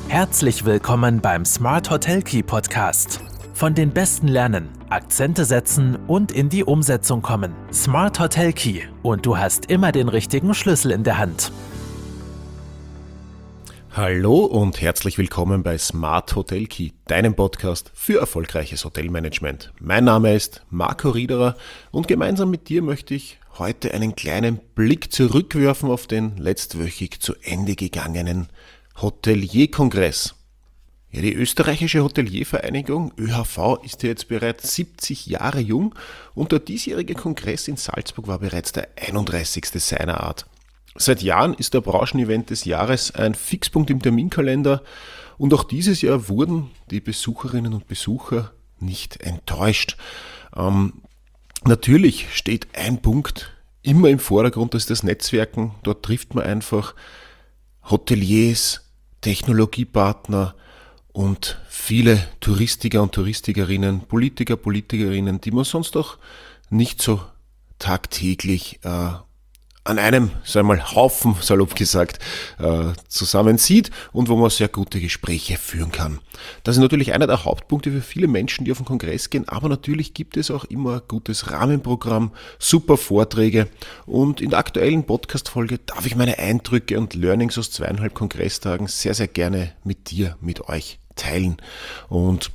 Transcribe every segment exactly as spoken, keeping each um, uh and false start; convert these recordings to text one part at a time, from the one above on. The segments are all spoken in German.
Herzlich willkommen beim Smart Hotel Key Podcast. Von den Besten lernen, Akzente setzen und in die Umsetzung kommen. Smart Hotel Key und du hast immer den richtigen Schlüssel in der Hand. Hallo und herzlich willkommen bei Smart Hotel Key, deinem Podcast für erfolgreiches Hotelmanagement. Mein Name ist Marco Riederer und gemeinsam mit dir möchte ich heute einen kleinen Blick zurückwerfen auf den letztwöchig zu Ende gegangenen Hotelierkongress. Ja, die österreichische Hoteliervereinigung Ö H V ist ja jetzt bereits siebzig Jahre jung und der diesjährige Kongress in Salzburg war bereits der einunddreißigste seiner Art. Seit Jahren ist der Branchenevent des Jahres ein Fixpunkt im Terminkalender und auch dieses Jahr wurden die Besucherinnen und Besucher nicht enttäuscht. Ähm, natürlich steht ein Punkt immer im Vordergrund, das ist das Netzwerken. Dort trifft man einfach Hoteliers, Technologiepartner und viele Touristiker und Touristikerinnen, Politiker, Politikerinnen, die man sonst auch nicht so tagtäglich äh, an einem, sagen wir mal, Haufen, salopp gesagt, äh, zusammen sieht und wo man sehr gute Gespräche führen kann. Das ist natürlich einer der Hauptpunkte für viele Menschen, die auf den Kongress gehen, aber natürlich gibt es auch immer ein gutes Rahmenprogramm, super Vorträge und in der aktuellen Podcast-Folge darf ich meine Eindrücke und Learnings aus zweieinhalb Kongresstagen sehr, sehr gerne mit dir, mit euch teilen. Und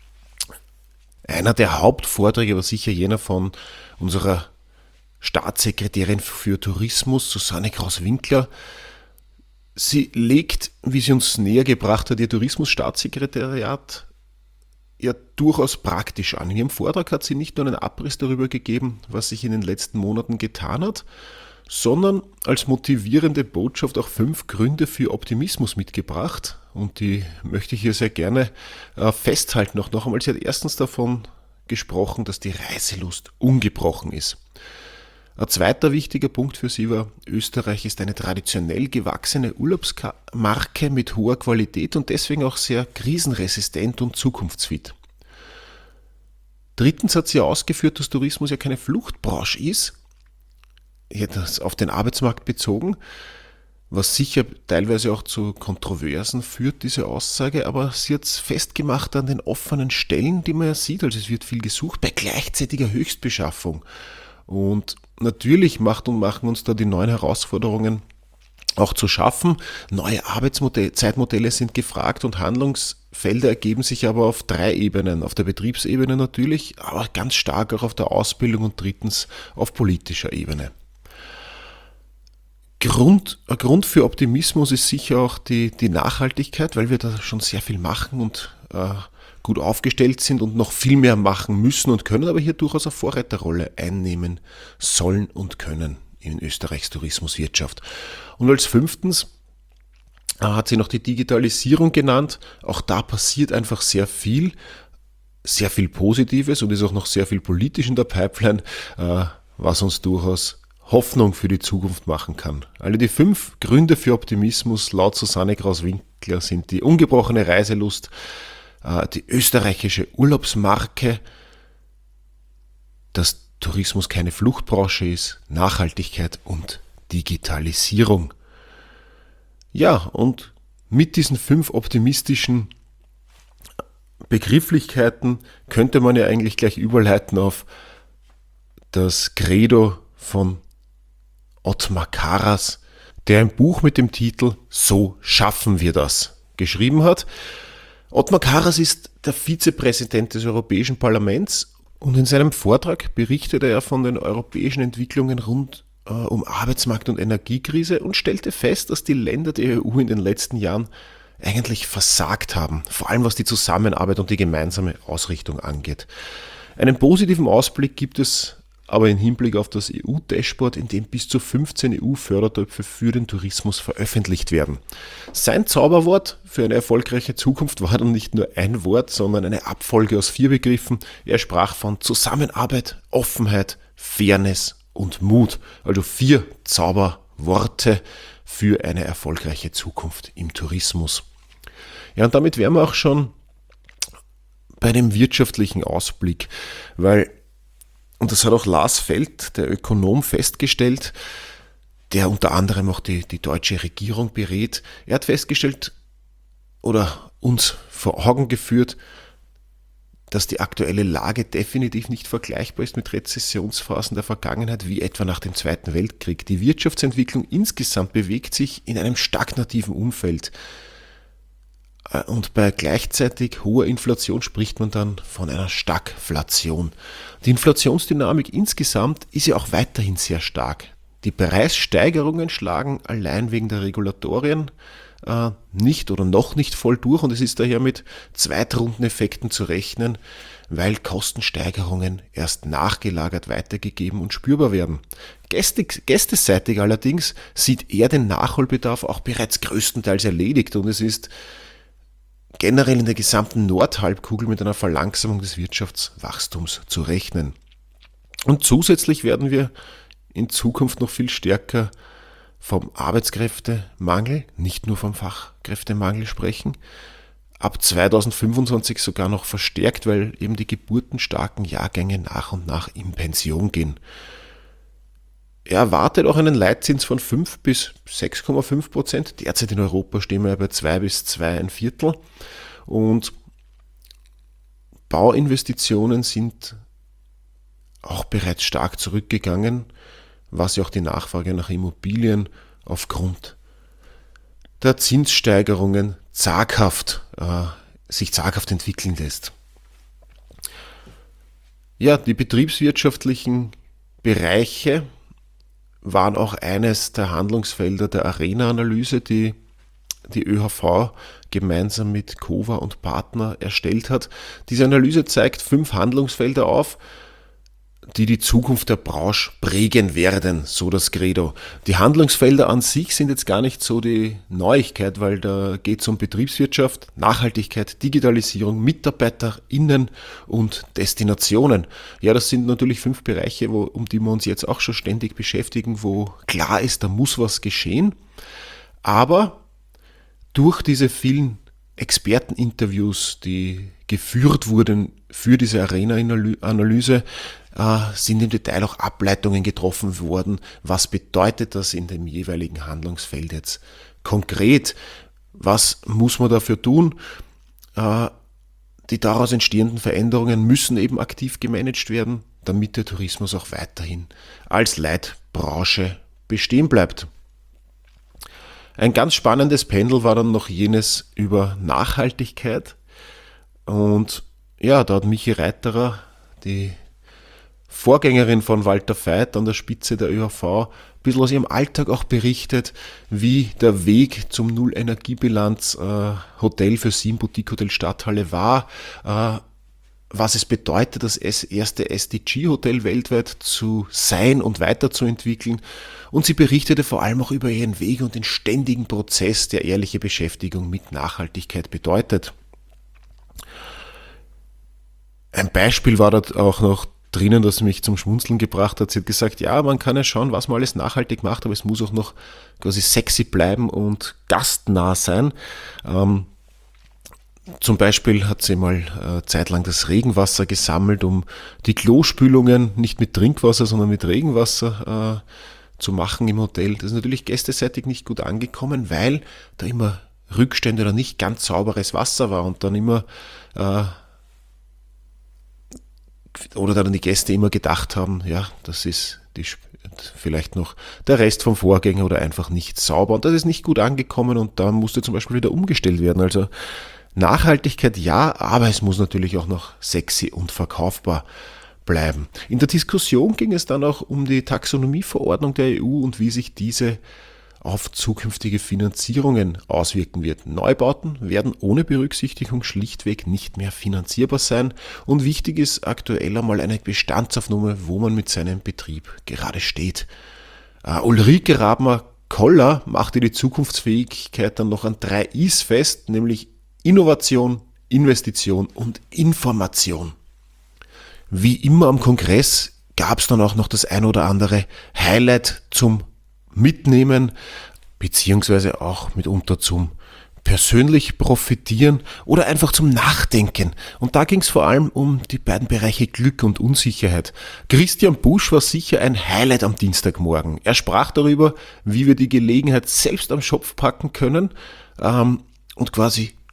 einer der Hauptvorträge war sicher jener von unserer Staatssekretärin für Tourismus, Susanne Kraus-Winkler. Sie legt, wie sie uns näher gebracht hat, ihr Tourismusstaatssekretariat ja durchaus praktisch an. In ihrem Vortrag hat sie nicht nur einen Abriss darüber gegeben, was sich in den letzten Monaten getan hat, sondern als motivierende Botschaft auch fünf Gründe für Optimismus mitgebracht. Und die möchte ich hier sehr gerne äh, festhalten. Auch noch einmal, sie hat erstens davon gesprochen, dass die Reiselust ungebrochen ist. Ein zweiter wichtiger Punkt für sie war, Österreich ist eine traditionell gewachsene Urlaubsmarke mit hoher Qualität und deswegen auch sehr krisenresistent und zukunftsfit. Drittens hat sie ausgeführt, dass Tourismus ja keine Fluchtbranche ist, hier das auf den Arbeitsmarkt bezogen, was sicher teilweise auch zu Kontroversen führt, diese Aussage, aber sie hat es festgemacht an den offenen Stellen, die man ja sieht, also es wird viel gesucht, bei gleichzeitiger Höchstbeschaffung. Und natürlich macht und machen uns da die neuen Herausforderungen auch zu schaffen. Neue Arbeitszeitmodelle sind gefragt und Handlungsfelder ergeben sich aber auf drei Ebenen. Auf der Betriebsebene natürlich, aber ganz stark auch auf der Ausbildung und drittens auf politischer Ebene. Grund, ein Grund für Optimismus ist sicher auch die, die Nachhaltigkeit, weil wir da schon sehr viel machen und äh, gut aufgestellt sind und noch viel mehr machen müssen und können, aber hier durchaus eine Vorreiterrolle einnehmen sollen und können in Österreichs Tourismuswirtschaft. Und als fünftens hat sie noch die Digitalisierung genannt. Auch da passiert einfach sehr viel, sehr viel Positives und ist auch noch sehr viel politisch in der Pipeline, was uns durchaus Hoffnung für die Zukunft machen kann. Alle die fünf Gründe für Optimismus laut Susanne Kraus-Winkler sind die ungebrochene Reiselust, die österreichische Urlaubsmarke, dass Tourismus keine Fluchtbranche ist, Nachhaltigkeit und Digitalisierung. Ja, und mit diesen fünf optimistischen Begrifflichkeiten könnte man ja eigentlich gleich überleiten auf das Credo von Ottmar Karas, der ein Buch mit dem Titel "So schaffen wir das" geschrieben hat. Ottmar Karas ist der Vizepräsident des Europäischen Parlaments und in seinem Vortrag berichtete er von den europäischen Entwicklungen rund äh, um Arbeitsmarkt- und Energiekrise und stellte fest, dass die Länder der E U in den letzten Jahren eigentlich versagt haben, vor allem was die Zusammenarbeit und die gemeinsame Ausrichtung angeht. Einen positiven Ausblick gibt es aber im Hinblick auf das E U-Dashboard, in dem bis zu fünfzehn E U-Fördertöpfe für den Tourismus veröffentlicht werden. Sein Zauberwort für eine erfolgreiche Zukunft war dann nicht nur ein Wort, sondern eine Abfolge aus vier Begriffen. Er sprach von Zusammenarbeit, Offenheit, Fairness und Mut. Also vier Zauberworte für eine erfolgreiche Zukunft im Tourismus. Ja, und damit wären wir auch schon bei dem wirtschaftlichen Ausblick, weil und das hat auch Lars Feld, der Ökonom, festgestellt, der unter anderem auch die, die deutsche Regierung berät. Er hat festgestellt, oder uns vor Augen geführt, dass die aktuelle Lage definitiv nicht vergleichbar ist mit Rezessionsphasen der Vergangenheit, wie etwa nach dem Zweiten Weltkrieg. Die Wirtschaftsentwicklung insgesamt bewegt sich in einem stagnativen Umfeld. Und bei gleichzeitig hoher Inflation spricht man dann von einer Stagflation. Die Inflationsdynamik insgesamt ist ja auch weiterhin sehr stark. Die Preissteigerungen schlagen allein wegen der Regulatorien äh, nicht oder noch nicht voll durch und es ist daher mit Zweitrundeneffekten zu rechnen, weil Kostensteigerungen erst nachgelagert weitergegeben und spürbar werden. Gästig, gästeseitig allerdings sieht er den Nachholbedarf auch bereits größtenteils erledigt und es ist generell in der gesamten Nordhalbkugel mit einer Verlangsamung des Wirtschaftswachstums zu rechnen. Und zusätzlich werden wir in Zukunft noch viel stärker vom Arbeitskräftemangel, nicht nur vom Fachkräftemangel sprechen, ab zweitausendfünfundzwanzig sogar noch verstärkt, weil eben die geburtenstarken Jahrgänge nach und nach in Pension gehen. Er erwartet auch einen Leitzins von fünf bis sechs Komma fünf Prozent. Derzeit in Europa stehen wir bei zwei bis zwei ein Viertel. Und Bauinvestitionen sind auch bereits stark zurückgegangen, was ja auch die Nachfrage nach Immobilien aufgrund der Zinssteigerungen zaghaft, äh, sich zaghaft entwickeln lässt. Ja, die betriebswirtschaftlichen Bereiche waren auch eines der Handlungsfelder der Arena-Analyse, die die ÖHV gemeinsam mit COVA und Partner erstellt hat. Diese Analyse zeigt fünf Handlungsfelder auf, die die Zukunft der Branche prägen werden, so das Credo. Die Handlungsfelder an sich sind jetzt gar nicht so die Neuigkeit, weil da geht es um Betriebswirtschaft, Nachhaltigkeit, Digitalisierung, MitarbeiterInnen und Destinationen. Ja, das sind natürlich fünf Bereiche, wo, um die wir uns jetzt auch schon ständig beschäftigen, wo klar ist, da muss was geschehen. Aber durch diese vielen Experteninterviews, die geführt wurden für diese Arena-Analyse, äh, sind im Detail auch Ableitungen getroffen worden. Was bedeutet das in dem jeweiligen Handlungsfeld jetzt konkret? Was muss man dafür tun? Äh, die daraus entstehenden Veränderungen müssen eben aktiv gemanagt werden, damit der Tourismus auch weiterhin als Leitbranche bestehen bleibt. Ein ganz spannendes Pendel war dann noch jenes über Nachhaltigkeit. Und ja, da hat Michi Reiterer, die Vorgängerin von Walter Veit an der Spitze der ÖHV, ein bisschen aus ihrem Alltag auch berichtet, wie der Weg zum Null-Energiebilanz äh, Hotel für sie im Boutique Hotel Stadthalle war, äh, was es bedeutet, das erste S D G-Hotel weltweit zu sein und weiterzuentwickeln. Und sie berichtete vor allem auch über ihren Weg und den ständigen Prozess, der ehrliche Beschäftigung mit Nachhaltigkeit bedeutet. Ein Beispiel war dort auch noch drinnen, das mich zum Schmunzeln gebracht hat. Sie hat gesagt, ja, man kann ja schauen, was man alles nachhaltig macht, aber es muss auch noch quasi sexy bleiben und gastnah sein. Ähm, Zum Beispiel hat sie mal äh, zeitlang das Regenwasser gesammelt, um die Klospülungen nicht mit Trinkwasser, sondern mit Regenwasser äh, zu machen im Hotel. Das ist natürlich gästeseitig nicht gut angekommen, weil da immer Rückstände oder nicht ganz sauberes Wasser war und dann immer äh, oder dann die Gäste immer gedacht haben, ja, das ist die, vielleicht noch der Rest vom Vorgänger oder einfach nicht sauber. Und das ist nicht gut angekommen und da musste zum Beispiel wieder umgestellt werden. Also Nachhaltigkeit ja, aber es muss natürlich auch noch sexy und verkaufbar bleiben. In der Diskussion ging es dann auch um die Taxonomieverordnung der E U und wie sich diese auf zukünftige Finanzierungen auswirken wird. Neubauten werden ohne Berücksichtigung schlichtweg nicht mehr finanzierbar sein und wichtig ist aktuell einmal eine Bestandsaufnahme, wo man mit seinem Betrieb gerade steht. Uh, Ulrike Rabmer-Koller machte die Zukunftsfähigkeit dann noch an drei I's fest, nämlich Innovation, Investition und Information. Wie immer am Kongress gab es dann auch noch das ein oder andere Highlight zum Mitnehmen, beziehungsweise auch mitunter zum persönlich profitieren oder einfach zum Nachdenken. Und da ging es vor allem um die beiden Bereiche Glück und Unsicherheit. Christian Busch war sicher ein Highlight am Dienstagmorgen. Er sprach darüber, wie wir die Gelegenheit selbst am Schopf packen können ähm, und quasi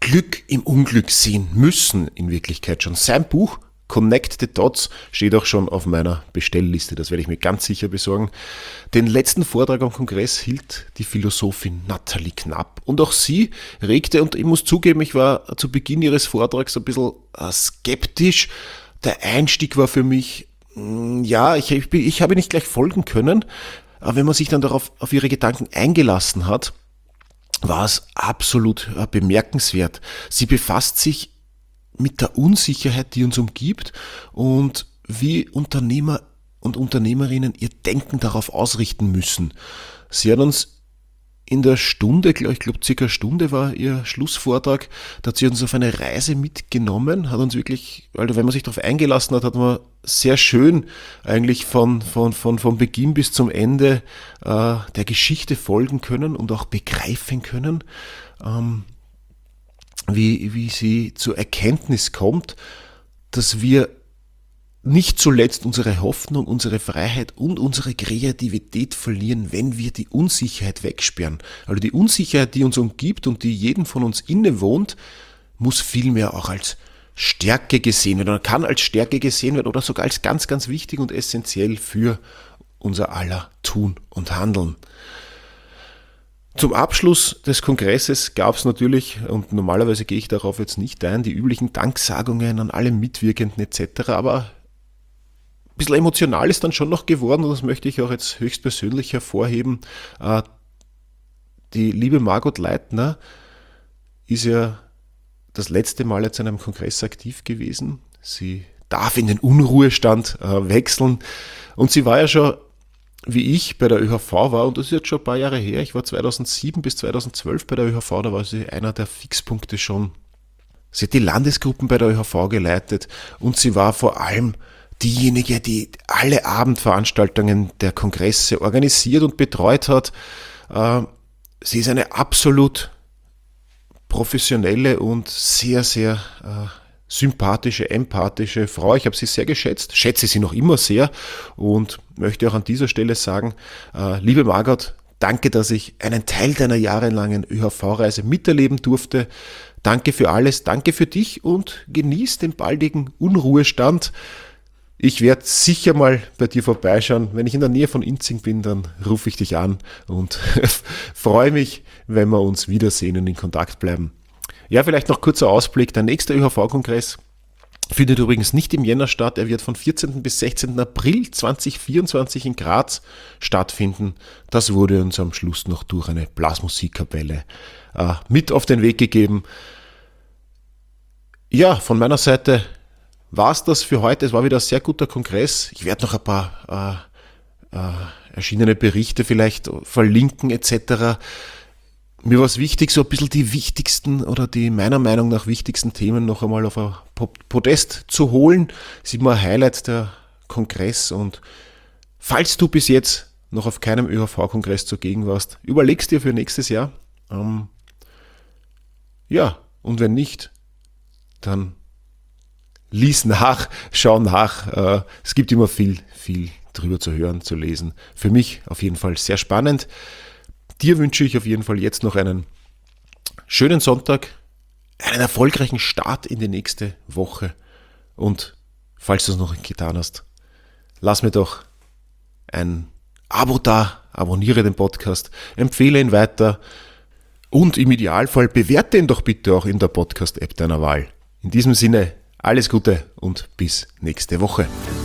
Glück im Unglück sehen müssen, in Wirklichkeit schon. Sein Buch Connect the Dots steht auch schon auf meiner Bestellliste, das werde ich mir ganz sicher besorgen. Den letzten Vortrag am Kongress hielt die Philosophin Nathalie Knapp und auch sie regte, und ich muss zugeben, ich war zu Beginn ihres Vortrags ein bisschen skeptisch. Der Einstieg war für mich, ja, ich, ich, ich habe nicht gleich folgen können, aber wenn man sich dann darauf auf ihre Gedanken eingelassen hat, war es absolut bemerkenswert. Sie befasst sich mit der Unsicherheit, die uns umgibt und wie Unternehmer und Unternehmerinnen ihr Denken darauf ausrichten müssen. Sie hat uns in der Stunde, ich glaube circa eine Stunde war ihr Schlussvortrag, da hat sie uns auf eine Reise mitgenommen, hat uns wirklich, also wenn man sich darauf eingelassen hat, hat man sehr schön eigentlich von, von, von, von Beginn bis zum Ende äh, der Geschichte folgen können und auch begreifen können, ähm, wie, wie sie zur Erkenntnis kommt, dass wir nicht zuletzt unsere Hoffnung, unsere Freiheit und unsere Kreativität verlieren, wenn wir die Unsicherheit wegsperren. Also die Unsicherheit, die uns umgibt und die jedem von uns innewohnt, muss vielmehr auch als Stärke gesehen werden oder kann als Stärke gesehen werden oder sogar als ganz, ganz wichtig und essentiell für unser aller Tun und Handeln. Zum Abschluss des Kongresses gab es natürlich, und normalerweise gehe ich darauf jetzt nicht ein, die üblichen Danksagungen an alle Mitwirkenden et cetera, aber ein bisschen emotional ist dann schon noch geworden, und das möchte ich auch jetzt höchstpersönlich hervorheben. Die liebe Margot Leitner ist ja das letzte Mal jetzt an einem Kongress aktiv gewesen. Sie darf in den Unruhestand wechseln, und sie war ja schon, wie ich bei der Ö H V war, und das ist jetzt schon ein paar Jahre her, ich war zweitausendsieben bis zweitausendzwölf bei der Ö H V, da war sie einer der Fixpunkte schon. Sie hat die Landesgruppen bei der Ö H V geleitet, und sie war vor allem diejenige, die alle Abendveranstaltungen der Kongresse organisiert und betreut hat. Sie ist eine absolut professionelle und sehr, sehr sympathische, empathische Frau. Ich habe sie sehr geschätzt, schätze sie noch immer sehr und möchte auch an dieser Stelle sagen, liebe Margot, danke, dass ich einen Teil deiner jahrelangen Ö H V-Reise miterleben durfte. Danke für alles, danke für dich und genieß den baldigen Unruhestand. Ich werde sicher mal bei dir vorbeischauen. Wenn ich in der Nähe von Inzing bin, dann rufe ich dich an und freue mich, wenn wir uns wiedersehen und in Kontakt bleiben. Ja, vielleicht noch kurzer Ausblick. Der nächste Ö H V-Kongress findet übrigens nicht im Jänner statt. Er wird von vierzehnten bis sechzehnten April zweitausendvierundzwanzig in Graz stattfinden. Das wurde uns am Schluss noch durch eine Blasmusikkapelle äh, mit auf den Weg gegeben. Ja, von meiner Seite war es das für heute. Es war wieder ein sehr guter Kongress. Ich werde noch ein paar äh, äh, erschienene Berichte vielleicht verlinken et cetera. Mir war es wichtig, so ein bisschen die wichtigsten oder die meiner Meinung nach wichtigsten Themen noch einmal auf ein Podest zu holen. Das ist immer ein Highlight der Kongress, und falls du bis jetzt noch auf keinem Ö H V-Kongress zugegen warst, überlegst dir für nächstes Jahr. Ähm, ja, und wenn nicht, dann lies nach, schau nach. Äh, es gibt immer viel, viel drüber zu hören, zu lesen. Für mich auf jeden Fall sehr spannend. Dir wünsche ich auf jeden Fall jetzt noch einen schönen Sonntag, einen erfolgreichen Start in die nächste Woche, und falls du es noch nicht getan hast, lass mir doch ein Abo da, abonniere den Podcast, empfehle ihn weiter und im Idealfall bewerte ihn doch bitte auch in der Podcast-App deiner Wahl. In diesem Sinne, alles Gute und bis nächste Woche.